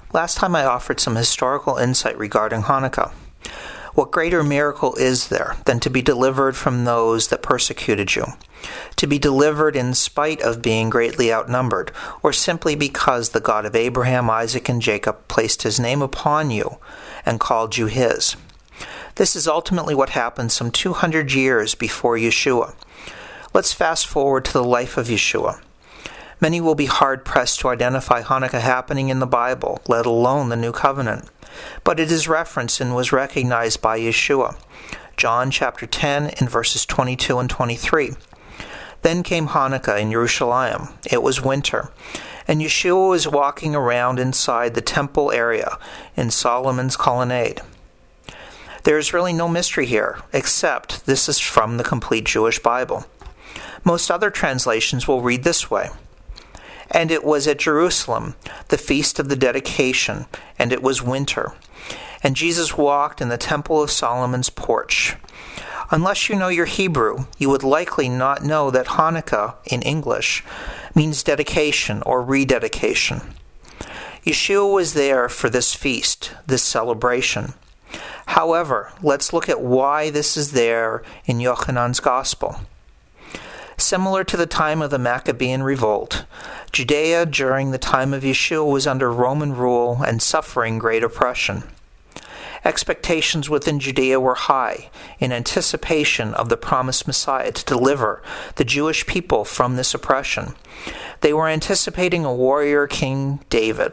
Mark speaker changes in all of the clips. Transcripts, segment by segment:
Speaker 1: Last time I offered some historical insight regarding Hanukkah. What greater miracle is there than to be delivered from those that persecuted you? To be delivered in spite of being greatly outnumbered, or simply because the God of Abraham, Isaac, and Jacob placed his name upon you and called you his? This is ultimately what happened some 200 years before Yeshua. Let's fast forward to the life of Yeshua. Many will be hard-pressed to identify Hanukkah happening in the Bible, let alone the New Covenant. But it is referenced and was recognized by Yeshua. John chapter 10 in verses 22 and 23. Then came Hanukkah in Jerusalem. It was winter, and Yeshua was walking around inside the temple area in Solomon's colonnade. There is really no mystery here, except this is from the complete Jewish Bible. Most other translations will read this way. And it was at Jerusalem, the feast of the dedication, and it was winter. And Jesus walked in the temple of Solomon's porch. Unless you know your Hebrew, you would likely not know that Hanukkah, in English, means dedication or rededication. Yeshua was there for this feast, this celebration. However, let's look at why this is there in Yochanan's Gospel. Similar to the time of the Maccabean revolt, Judea during the time of Yeshua was under Roman rule and suffering great oppression. Expectations within Judea were high in anticipation of the promised Messiah to deliver the Jewish people from this oppression. They were anticipating a warrior king, David.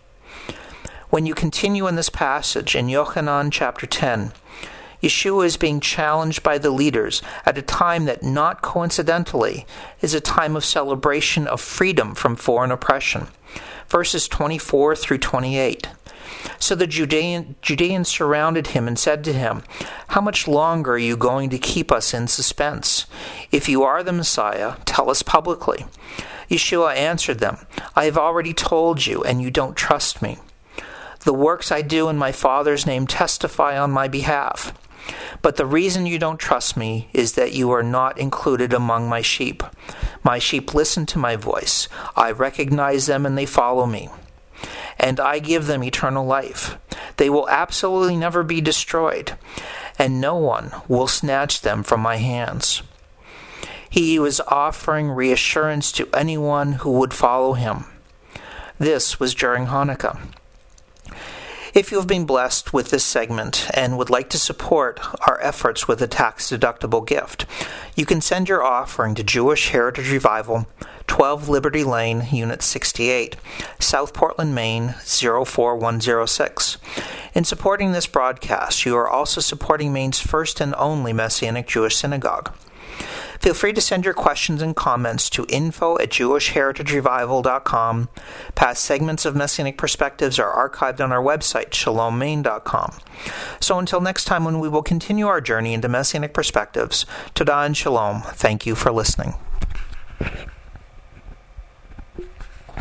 Speaker 1: When you continue in this passage in Yochanan chapter 10, Yeshua is being challenged by the leaders at a time that, not coincidentally, is a time of celebration of freedom from foreign oppression. Verses 24 through 28. So the Judeans surrounded him and said to him, "How much longer are you going to keep us in suspense? If you are the Messiah, tell us publicly." Yeshua answered them, "I have already told you, and you don't trust me. The works I do in my Father's name testify on my behalf. But the reason you don't trust me is that you are not included among my sheep. My sheep listen to my voice. I recognize them and they follow me. And I give them eternal life. They will absolutely never be destroyed, and no one will snatch them from my hands." He was offering reassurance to anyone who would follow him. This was during Hanukkah. If you have been blessed with this segment and would like to support our efforts with a tax-deductible gift, you can send your offering to Jewish Heritage Revival, 12 Liberty Lane, Unit 68, South Portland, Maine, 04106. In supporting this broadcast, you are also supporting Maine's first and only Messianic Jewish synagogue. Feel free to send your questions and comments to info@jewishheritagerevival.com. Past segments of Messianic Perspectives are archived on our website, shalommaine.com. So until next time, when we will continue our journey into Messianic Perspectives, Todah and Shalom. Thank you for listening.